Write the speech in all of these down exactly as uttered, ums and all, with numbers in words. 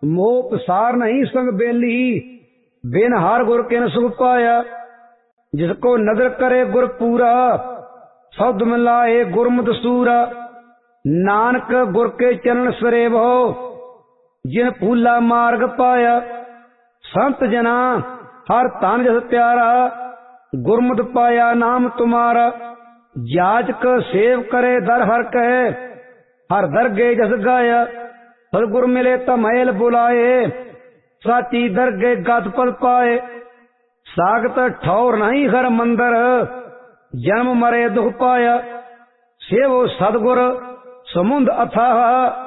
मोह पसार नहीं संग बेली, बिन हार गुर के न सुख पाया। जिसको नदर करे गुर पूरा, शब्द मिलाए गुरमुत सूरा। नानक गुर के चरण सरे भो, जिन फूला मार्ग पाया। संत जना हर तन जस प्यारा, गुरमुत पाया नाम तुम्हारा। जाचक सेव करे दर हर कहे, हर दरगे जस गाया। सतगुर मिले तमैल बुलाए, साची दरगे गत पल पाए। सागत ठौर नहीं हर मंदर, जन्म मरे दुख पाया। सेवो सतगुर समुंद अथाह,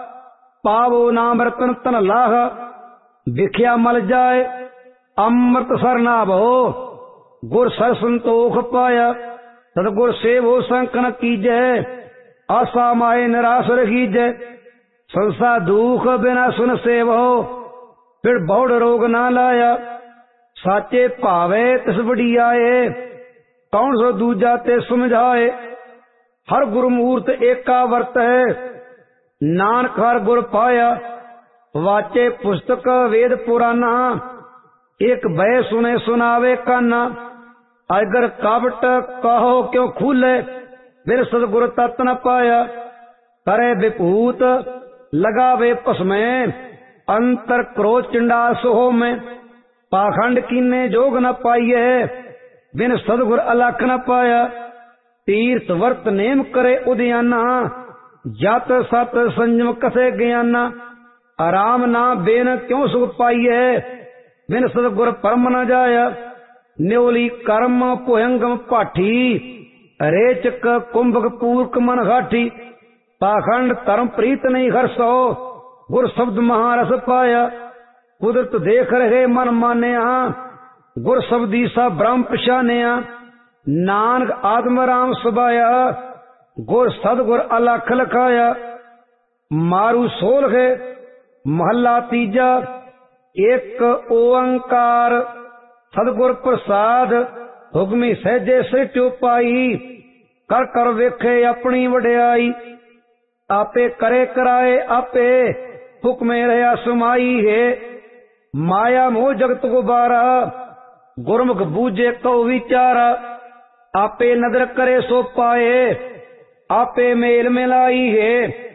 पावो नाम रतन तन लाह। विख्या मल जाए अमृत सर ना भो, गुर सर संतोख पाया। सतगुर सेवो संकन कीजै, आशा माए निराश रखीजै। संसा दुख बिना सुन सेवो, फिर बहुड़ रोग ना लाया। साचे भावे तिस वडियाए, कौन सो दूजा ते समझाए। हर गुरमूर्त एका वर्त है, नानक हर गुर पाया। वाचे पुस्तक वेद पुराना, एक भय सुने सुनावे काना। अगर कावट कहो क्यों खूले, फिर सतगुर तत् न पाया। करे विभूत लगावे पसमे, अंतर क्रोध चिंडास हो में। पाखंड कीने जोग न पाइये, बिन सतगुर अलख न पाया। तीर्थ वर्त नेम करे उद्याना, जत सत संयम कसे ज्ञाना। आराम ना बेन क्यों सुख पाइये, बिन सतगुर परम न जाया। न्योली कर्म पुहंगम पाठी, रेचक कुंभक पूर्क मन घाटी। पाखंड धर्म प्रीत नहीं हर्षो, गुर शब्द महारस पाया। कुदरत देख रहे मन मान्या, गुर शब्दी सा ब्रह्म पछान्या। नानक आत्म राम सुबाया, गुर सतगुर अलख लखाया। मारू सोल है महला तीजा, एक ओंकार सतगुर प्रसाद। हुक्मी सहजे सृष्टि पाई, कर कर वेखे अपनी वड्याई। आपे करे कराए आपे, हुक्मे रहा समाई है। माया मोह जगत गुबारा, गुरमुख बूझे कौ विचारा। आपे नदर करे सो पाए, आपे मेल मिलाई है।